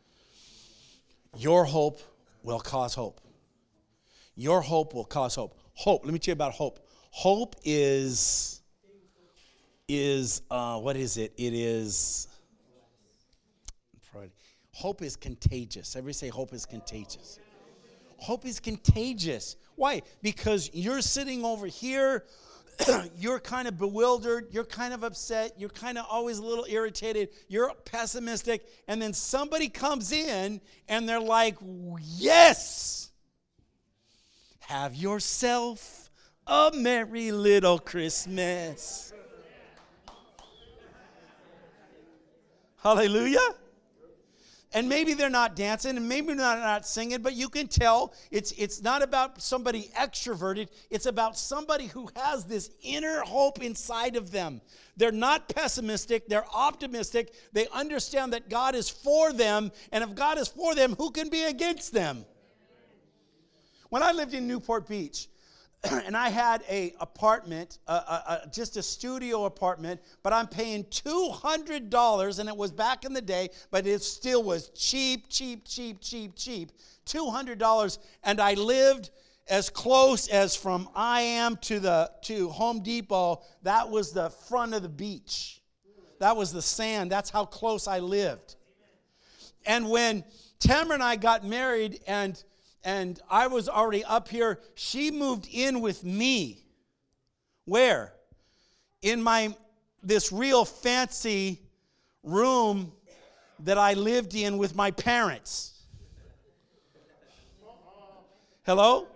Your hope will cause hope. Your hope will cause hope. Hope, let me tell you about hope. Hope is what is it? It is, hope is contagious. Everybody say hope is contagious. Hope is contagious. Why? Because you're sitting over here, you're kind of bewildered, you're kind of upset, you're kind of always a little irritated, you're pessimistic, and then somebody comes in and they're like, yes, have yourself a merry little Christmas. Hallelujah. And maybe they're not dancing and maybe they're not singing, but you can tell it's not about somebody extroverted. It's about somebody who has this inner hope inside of them. They're not pessimistic. They're optimistic. They understand that God is for them. And if God is for them, who can be against them? When I lived in Newport Beach, and I had an apartment, just a studio apartment, but I'm paying $200, and it was back in the day, but it still was cheap. $200, and I lived as close as from I am to Home Depot. That was the front of the beach. That was the sand. That's how close I lived. And when Tamara and I got married, and I was already up here, she moved in with me. Where? In this real fancy room that I lived in with my parents. Hello?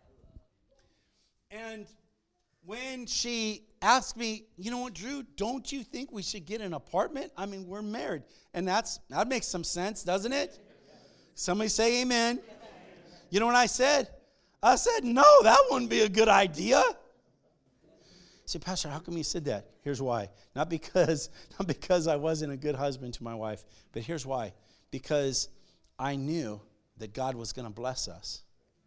And when she asked me, you know what, Drew, don't you think we should get an apartment? I mean, we're married. And that makes some sense, doesn't it? Somebody say amen. You know what I said? I said, no, that wouldn't be a good idea. I said, Pastor, how come you said that? Here's why. Not because I wasn't a good husband to my wife, but here's why. Because I knew that God was going to bless us.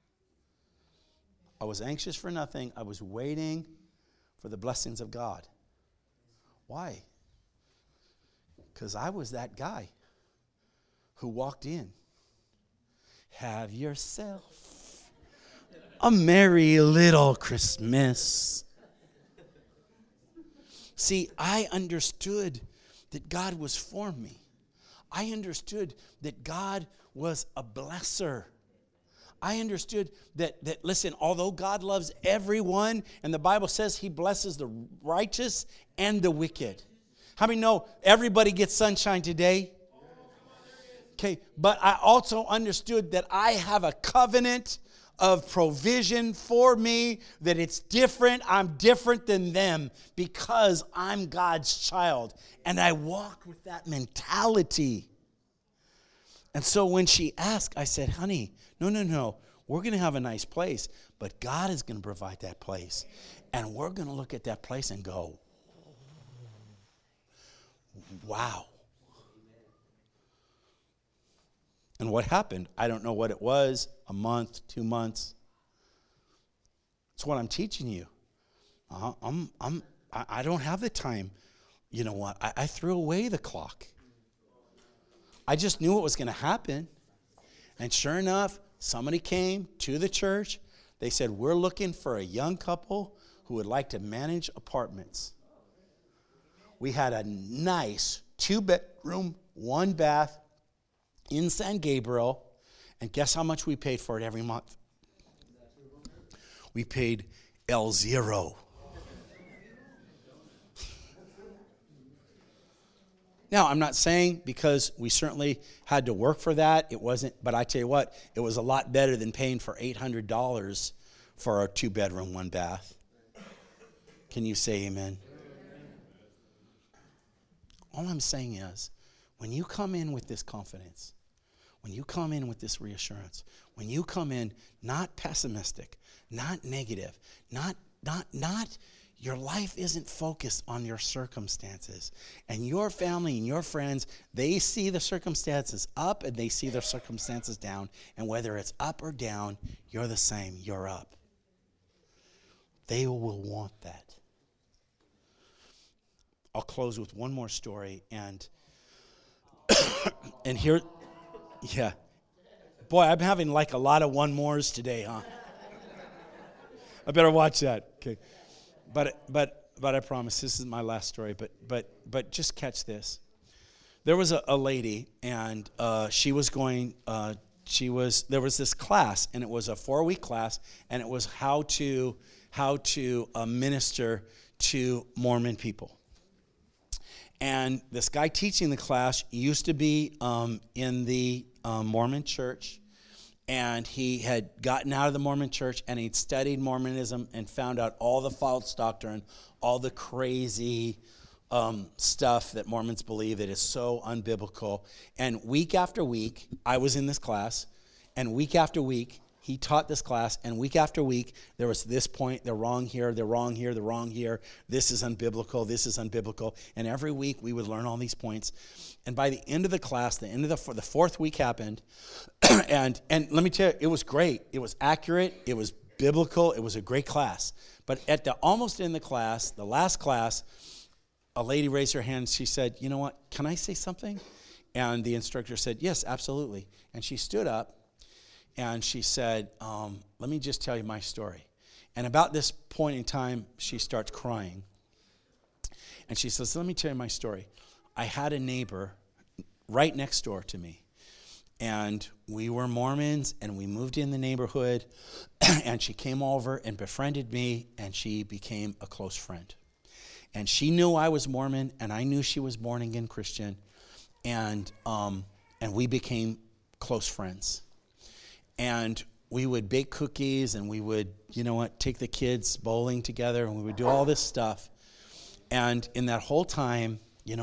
I was anxious for nothing. I was waiting for the blessings of God. Why? Because I was that guy who walked in. Have yourself a merry little Christmas. See, I understood that God was for me. I understood that God was a blesser. I understood that listen, although God loves everyone, and the Bible says he blesses the righteous and the wicked. How many know everybody gets sunshine today? Okay, but I also understood that I have a covenant of provision for me, that it's different. I'm different than them because I'm God's child. And I walked with that mentality. And so when she asked, I said, honey, no. We're going to have a nice place, but God is going to provide that place. And we're going to look at that place and go, wow. And what happened? I don't know what it was, a month, 2 months. It's what I'm teaching you. I don't have the time. You know what? I threw away the clock. I just knew what was going to happen. And sure enough, somebody came to the church. They said, we're looking for a young couple who would like to manage apartments. We had a nice 2-bedroom, 1-bath in San Gabriel. And guess how much we paid for it every month? We paid L0. Now, I'm not saying because we certainly had to work for that. It wasn't, but I tell you what, it was a lot better than paying for $800 for a 2-bedroom, 1-bath. Can you say amen? All I'm saying is, when you come in with this confidence, when you come in with this reassurance, when you come in not pessimistic, not negative, not your life isn't focused on your circumstances. And your family and your friends, they see the circumstances up and they see their circumstances down. And whether it's up or down, you're the same. You're up. They will want that. I'll close with one more story. And here, yeah. Boy, I'm having like a lot of one mores today, huh? I better watch that. Okay. But I promise this is my last story. But just catch this. There was a lady, and she was going. There was this class, and it was a 4-week class, and it was how to minister to Mormon people. And this guy teaching the class used to be in the Mormon church. And he had gotten out of the Mormon church, and he'd studied Mormonism and found out all the false doctrine, all the crazy stuff that Mormons believe that is so unbiblical. And week after week, I was in this class, and week after week, he taught this class, and week after week, there was this point, they're wrong here, they're wrong here, they're wrong here, this is unbiblical, this is unbiblical. And every week, we would learn all these points. And by the end of the class, the end of the 4th week happened, and let me tell you, it was great. It was accurate, it was biblical, it was a great class. But at the almost end of the class, the last class, a lady raised her hand, she said, you know what, can I say something? And the instructor said, yes, absolutely. And she stood up, and she said, let me just tell you my story. And about this point in time, she starts crying. And she says, let me tell you my story. I had a neighbor right next door to me. And we were Mormons, and we moved in the neighborhood. And she came over and befriended me, and she became a close friend. And she knew I was Mormon, and I knew she was born-again Christian. And we became close friends. And we would bake cookies, and we would, take the kids bowling together, and we would do all this stuff. And in that whole time,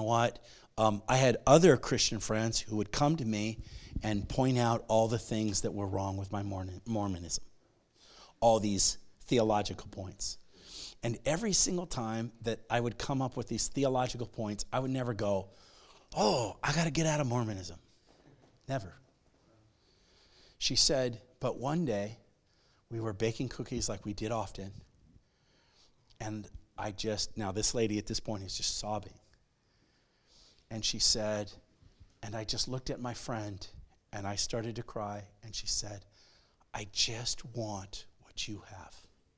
I had other Christian friends who would come to me and point out all the things that were wrong with my Mormonism, all these theological points. And every single time that I would come up with these theological points, I would never go, oh, I got to get out of Mormonism. Never. She said, but one day, we were baking cookies like we did often, and now this lady at this point is just sobbing. And she said, and I just looked at my friend, and I started to cry, and she said, I just want what you have.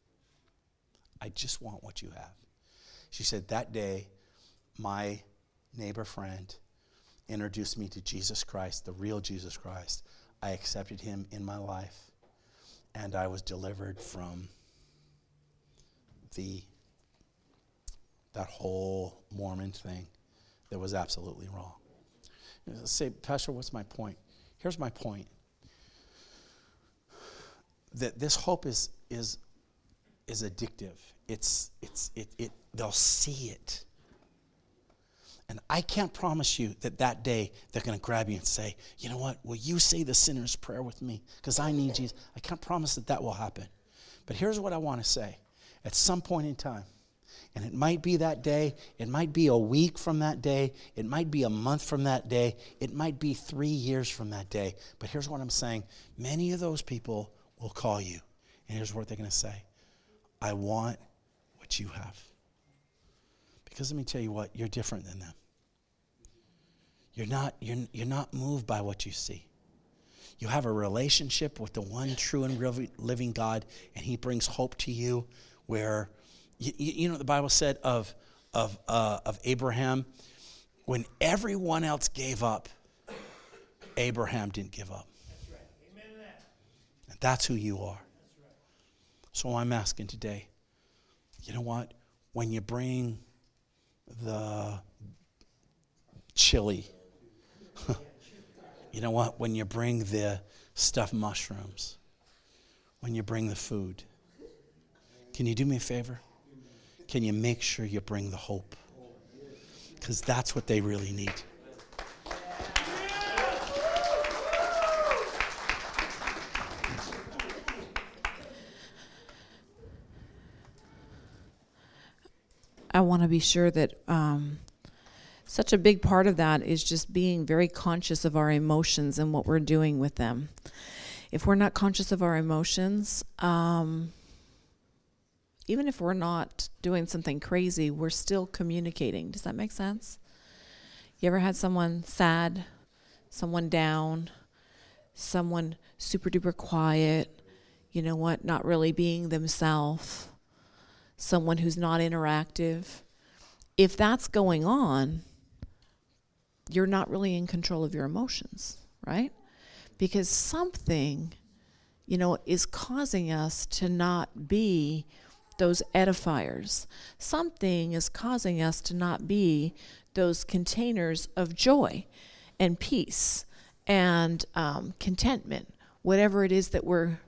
I just want what you have. She said, that day, my neighbor friend introduced me to Jesus Christ, the real Jesus Christ. I accepted him in my life, and I was delivered from that whole Mormon thing that was absolutely wrong. Say, Pastor, what's my point? Here's my point. that this hope is addictive. They'll see it. And I can't promise you that day they're going to grab you and say, you know what, will you say the sinner's prayer with me? Because I need Jesus. I can't promise that will happen. But here's what I want to say. At some point in time, and it might be that day, it might be a week from that day, it might be a month from that day, it might be 3 years from that day. But here's what I'm saying. Many of those people will call you. And here's what they're going to say. I want what you have. Because let me tell you what, you're different than them. You're not moved by what you see. You have a relationship with the one true and real living God, and he brings hope to you where, you know what the Bible said of Abraham? When everyone else gave up, Abraham didn't give up. That's right. Amen to that. And that's who you are. That's right. So I'm asking today, you know what? When you bring the chili, you know what? When you bring the stuffed mushrooms, when you bring the food, can you do me a favor? Can you make sure you bring the hope? Because that's what they really need. I want to be sure that such a big part of that is just being very conscious of our emotions and what we're doing with them. If we're not conscious of our emotions, even if we're not doing something crazy, we're still communicating. Does that make sense? You ever had someone sad, someone down, someone super duper quiet, you know what, not really being themselves, someone who's not interactive? If that's going on, you're not really in control of your emotions, right? Because something, you know, is causing us to not be those edifiers. Something is causing us to not be those containers of joy and peace and contentment, whatever it is that we're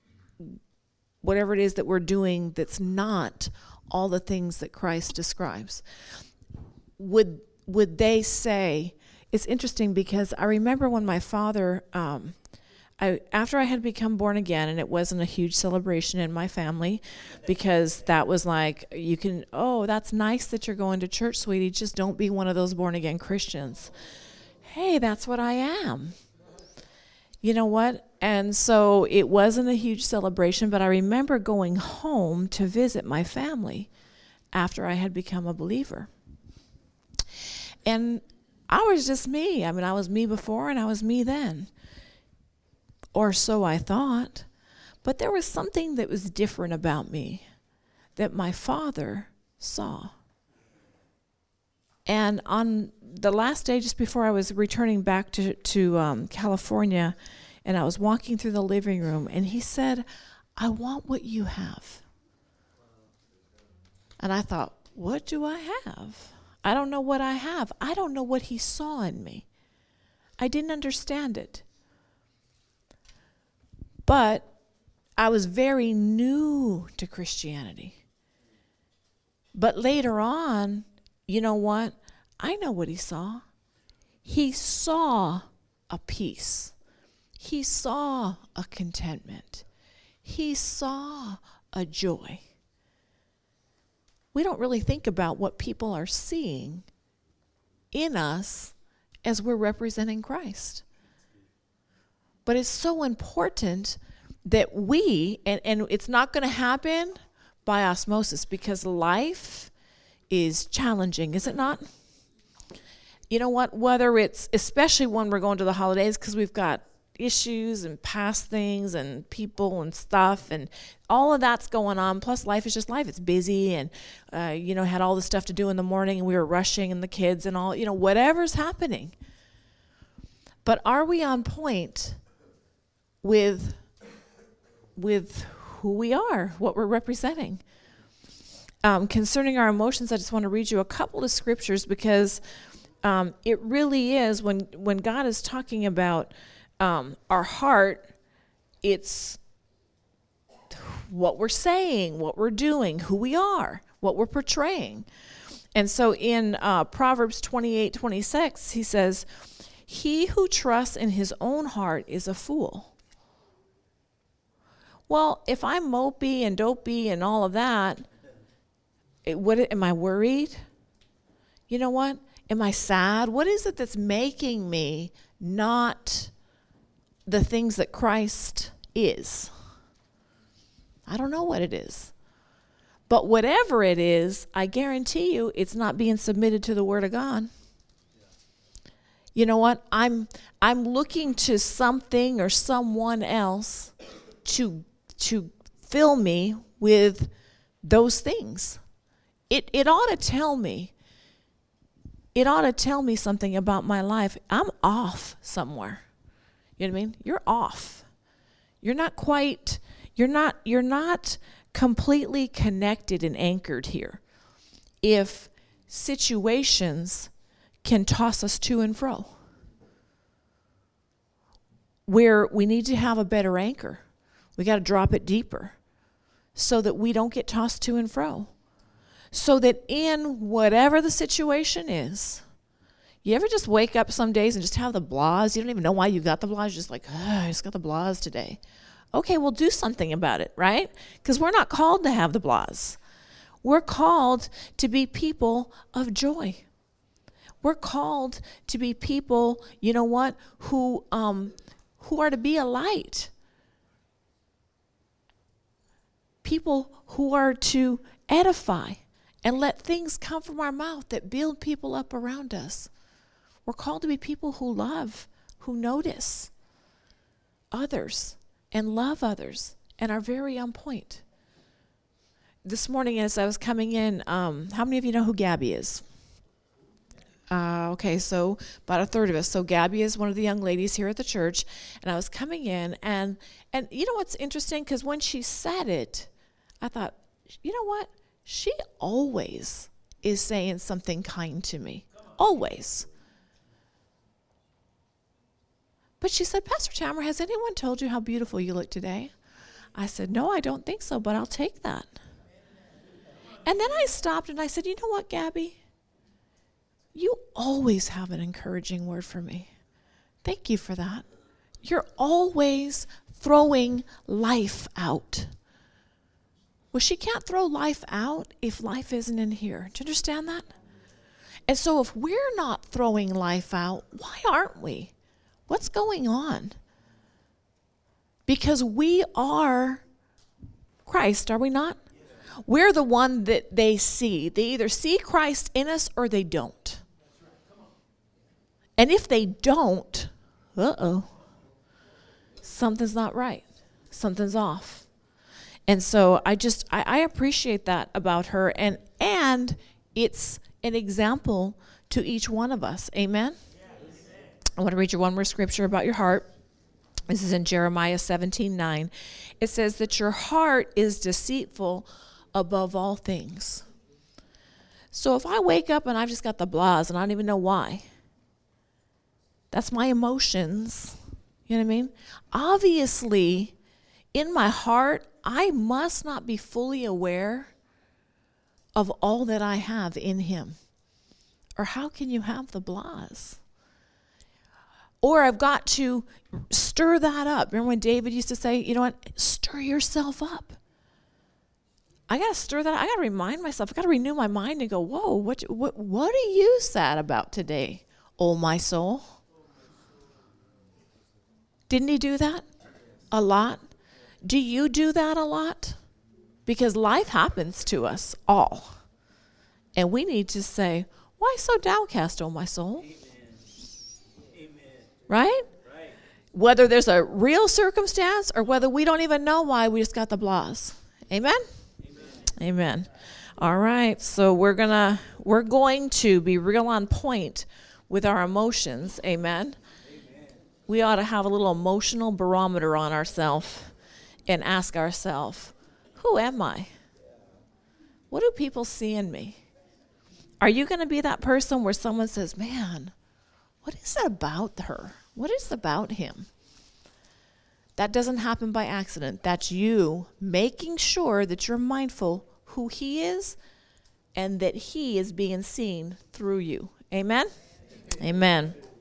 doing that's not all the things that Christ describes. Would they say, it's interesting because I remember when my father, after I had become born again, and it wasn't a huge celebration in my family because that was like, that's nice that you're going to church, sweetie, just don't be one of those born again Christians. Hey, that's what I am. You know what? And so it wasn't a huge celebration, but I remember going home to visit my family after I had become a believer. And I was just me. I mean, I was me before and I was me then. Or so I thought. But there was something that was different about me that my father saw. And on the last day, just before I was returning back to California, and I was walking through the living room, and he said, I want what you have. And I thought, what do I have? I don't know what I have. I don't know what he saw in me. I didn't understand it. But I was very new to Christianity. But later on, you know what? I know what he saw. He saw a peace. He saw a contentment. He saw a joy. We don't really think about what people are seeing in us as we're representing Christ. But it's so important that we, and it's not going to happen by osmosis because life is challenging, is it not? You know what? Whether it's, especially when we're going to the holidays, because we've got issues and past things and people and stuff and all of that's going on. Plus life is just life. It's busy and, had all this stuff to do in the morning and we were rushing and the kids and all, whatever's happening. But are we on point with who we are, what we're representing? Concerning our emotions, I just want to read you a couple of scriptures because it really is when God is talking about our heart, it's what we're saying, what we're doing, who we are, what we're portraying. And so in Proverbs 28:26, he says, he who trusts in his own heart is a fool. Well, if I'm mopey and dopey and all of that, am I worried? You know what? Am I sad? What is it that's making me not the things that Christ is? I don't know what it is. But whatever it is, I guarantee you it's not being submitted to the Word of God. You know what? I'm looking to something or someone else to fill me with those things. It ought to tell me. It ought to tell me something about my life. I'm off somewhere. You know what I mean? You're off. You're not completely connected and anchored here. If situations can toss us to and fro, where we need to have a better anchor. We got to drop it deeper so that we don't get tossed to and fro. So that in whatever the situation is, you ever just wake up some days and just have the blahs? You don't even know why you got the blahs. You're just like, I just got the blahs today. Okay, well, do something about it, right? Because we're not called to have the blahs. We're called to be people of joy. We're called to be people, you know what, who are to be a light. People who are to edify and let things come from our mouth that build people up around us. We're called to be people who love, who notice others and love others and are very on point. This morning as I was coming in, how many of you know who Gabby is? Okay, so about a third of us. So Gabby is one of the young ladies here at the church, and I was coming in, and you know what's interesting? Because when she said it, I thought, you know what? She always is saying something kind to me. Always. But she said, Pastor Tamara, has anyone told you how beautiful you look today? I said, no, I don't think so, but I'll take that. And then I stopped and I said, you know what, Gabby? You always have an encouraging word for me. Thank you for that. You're always throwing life out. Well, she can't throw life out if life isn't in here. Do you understand that? And so if we're not throwing life out, why aren't we? What's going on? Because we are Christ, are we not? We're the one that they see. They either see Christ in us or they don't. And if they don't, something's not right. Something's off. And so I appreciate that about her. And it's an example to each one of us. Amen? I want to read you one more scripture about your heart. This is in Jeremiah 17:9. It says that your heart is deceitful above all things. So if I wake up and I've just got the blahs and I don't even know why, that's my emotions. You know what I mean? Obviously, in my heart, I must not be fully aware of all that I have in him. Or how can you have the blahs? Or I've got to stir that up. Remember when David used to say, you know what, stir yourself up. I got to stir that up. I got to remind myself. I got to renew my mind and go, whoa, what are you sad about today, oh my soul? Didn't he do that a lot? Do you do that a lot? Because life happens to us all. And we need to say, why so downcast, oh my soul? Amen. Right? Whether there's a real circumstance or whether we don't even know why, we just got the blahs. Amen? Amen. All right. So we're going to be real on point with our emotions. Amen. We ought to have a little emotional barometer on ourselves and ask ourselves, who am I? What do people see in me? Are you going to be that person where someone says, man, what is that about her? What is it about him? That doesn't happen by accident. That's you making sure that you're mindful who he is and that he is being seen through you. Amen? Amen.